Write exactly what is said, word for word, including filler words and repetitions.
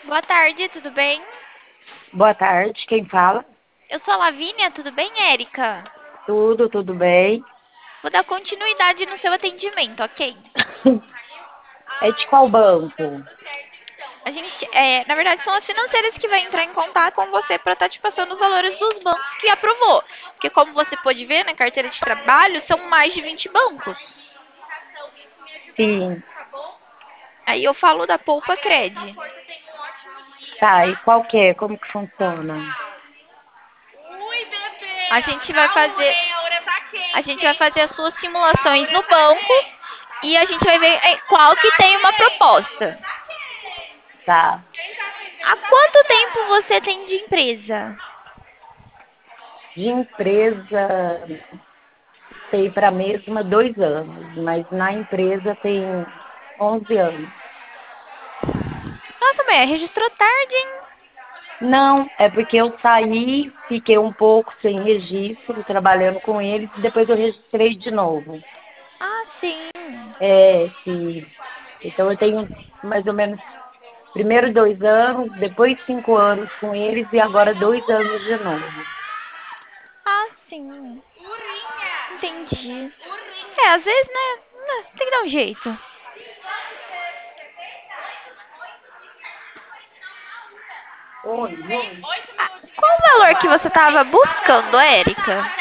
Boa tarde, tudo bem? Boa tarde, quem fala? Eu sou a Lavínia, tudo bem, Érica? Tudo, tudo bem? Vou dar continuidade no seu atendimento, ok? É de qual banco? A gente, é, na verdade, são as financeiras que vão entrar em contato com você para estar te passando os valores dos bancos que aprovou. Porque como você pode ver na carteira de trabalho, são mais de vinte bancos. Sim, Aí eu falo da Poupa Cred. tá, e qual que é? Como que funciona? A gente vai fazer, a gente vai fazer as suas simulações no banco e a gente vai ver é, qual que tem uma proposta. Tá, Há quanto tempo você tem de empresa? de empresa tem para a mesma dois anos, mas na empresa tem onze anos. Nossa, mulher, registrou tarde, hein? Não, é porque eu saí, fiquei um pouco sem registro, trabalhando com eles, e depois eu registrei de novo. Ah, sim. É, sim. Então eu tenho mais ou menos primeiro dois anos, depois cinco anos com eles e agora dois anos de novo. Ah, sim. Entendi. É, às vezes, né? né, Tem que dar um jeito. Oi, oi. Ah, qual o valor que você tava buscando, Érica?